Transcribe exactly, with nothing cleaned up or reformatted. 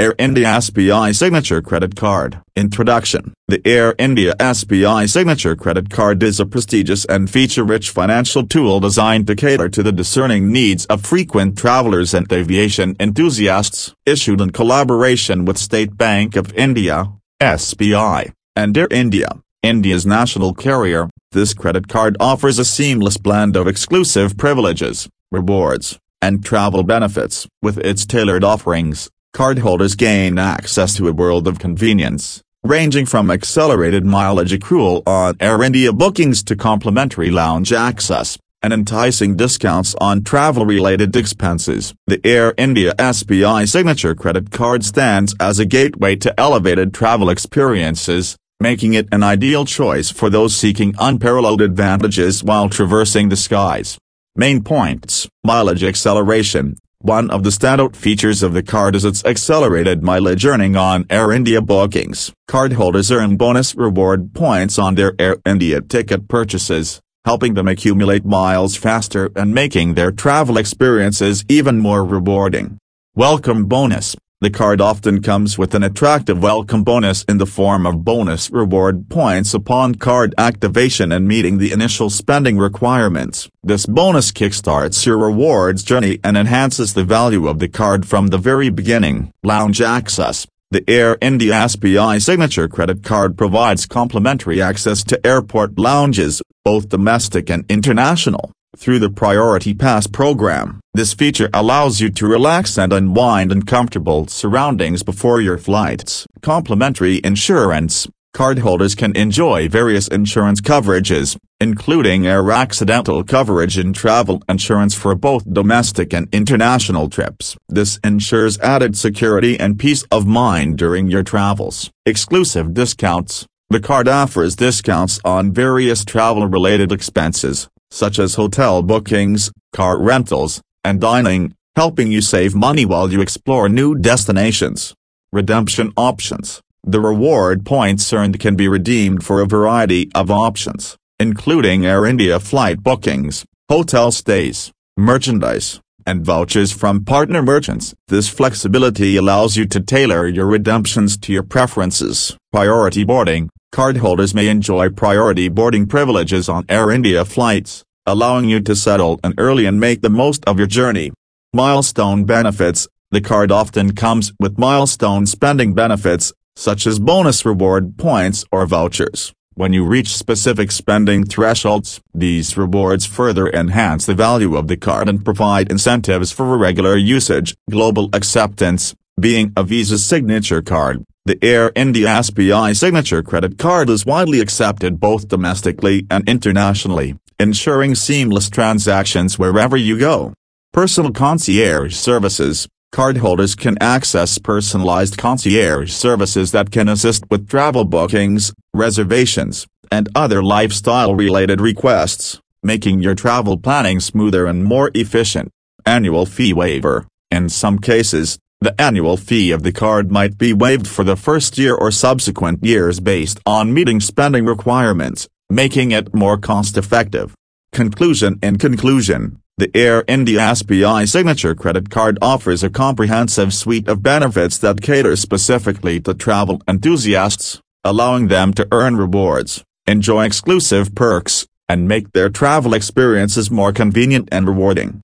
Air India S B I Signature Credit Card. Introduction. The Air India S B I Signature Credit Card is a prestigious and feature-rich financial tool designed to cater to the discerning needs of frequent travelers and aviation enthusiasts. Issued in collaboration with State Bank of India, S B I, and Air India, India's national carrier, this credit card offers a seamless blend of exclusive privileges, rewards, and travel benefits. With its tailored offerings, cardholders gain access to a world of convenience, ranging from accelerated mileage accrual on Air India bookings to complimentary lounge access, and enticing discounts on travel-related expenses. The Air India S B I Signature Credit Card stands as a gateway to elevated travel experiences, making it an ideal choice for those seeking unparalleled advantages while traversing the skies. Main points. Mileage acceleration. One of the standout features of the card is its accelerated mileage earning on Air India bookings. Cardholders earn bonus reward points on their Air India ticket purchases, helping them accumulate miles faster and making their travel experiences even more rewarding. Welcome bonus. The card often comes with an attractive welcome bonus in the form of bonus reward points upon card activation and meeting the initial spending requirements. This bonus kickstarts your rewards journey and enhances the value of the card from the very beginning. Lounge access. The Air India S B I Signature Credit Card provides complimentary access to airport lounges, both domestic and international, through the Priority Pass program. This feature allows you to relax and unwind in comfortable surroundings before your flights. Complimentary insurance. Cardholders can enjoy various insurance coverages, including air accidental coverage and travel insurance for both domestic and international trips. This ensures added security and peace of mind during your travels. Exclusive discounts. The card offers discounts on various travel-related expenses, such as hotel bookings, car rentals, and dining, helping you save money while you explore new destinations. Redemption options. The reward points earned can be redeemed for a variety of options, including Air India flight bookings, hotel stays, merchandise, and vouchers from partner merchants. This flexibility allows you to tailor your redemptions to your preferences. Priority boarding. Cardholders may enjoy priority boarding privileges on Air India flights, allowing you to settle in early and make the most of your journey. Milestone benefits. The card often comes with milestone spending benefits, such as bonus reward points or vouchers. When you reach specific spending thresholds, these rewards further enhance the value of the card and provide incentives for regular usage. Global acceptance. Being a Visa signature card, the Air India S B I Signature Credit Card is widely accepted both domestically and internationally, ensuring seamless transactions wherever you go. Personal concierge services. Cardholders can access personalized concierge services that can assist with travel bookings, reservations, and other lifestyle-related requests, making your travel planning smoother and more efficient. Annual fee waiver. In some cases, the annual fee of the card might be waived for the first year or subsequent years based on meeting spending requirements, making it more cost-effective. Conclusion. In conclusion, the Air India S B I Signature Credit Card offers a comprehensive suite of benefits that cater specifically to travel enthusiasts, allowing them to earn rewards, enjoy exclusive perks, and make their travel experiences more convenient and rewarding.